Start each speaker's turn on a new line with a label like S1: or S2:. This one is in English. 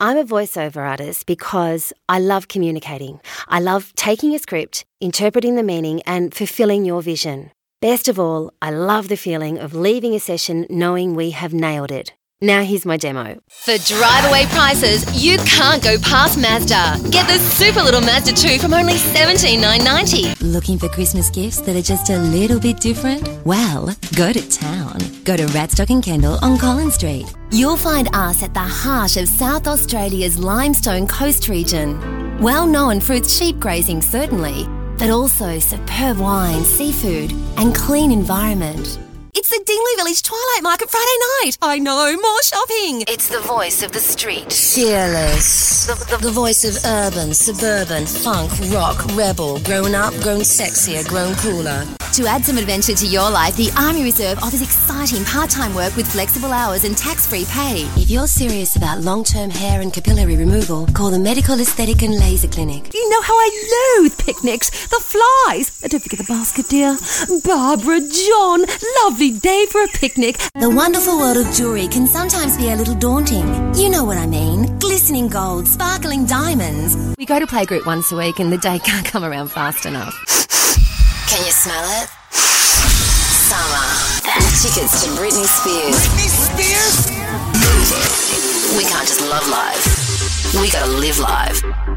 S1: I'm a voiceover artist because I love communicating. I love taking a script, interpreting the meaning, and fulfilling your vision. Best of all, I love the feeling of leaving a session knowing we have nailed it. Now here's my demo.
S2: For drive-away prices, you can't go past Mazda. Get the super little Mazda 2 from only $17,990.
S3: Looking for Christmas gifts that are just a little bit different? Well, go to town. Go to Radstock and Kendall on Collins Street.
S2: You'll find us at the heart of South Australia's limestone coast region. Well known for its sheep grazing, certainly, but also superb wine, seafood, and clean environment. It's the Dingley Village Twilight Market Friday night. I know, more shopping. It's the voice of the street.
S3: Fearless. The voice of urban, suburban, funk, rock, rebel, grown up, grown sexier, grown cooler.
S2: To add some adventure to your life, the Army Reserve offers exciting part-time work with flexible hours and tax-free pay.
S3: If you're serious about long-term hair and capillary removal, call the Medical Aesthetic and Laser Clinic.
S4: You know how I loathe picnics. The flies. Don't forget the basket, dear. Barbara, John, lovely day for a picnic.
S3: The wonderful world of jewellery can sometimes be a little daunting. You know what I mean. Glistening gold, sparkling diamonds.
S1: We go to playgroup once a week and the day can't come around fast enough.
S3: Can you smell it? Summer. Tickets to Britney Spears.
S5: Britney Spears?
S3: We can't just love live. We gotta live live.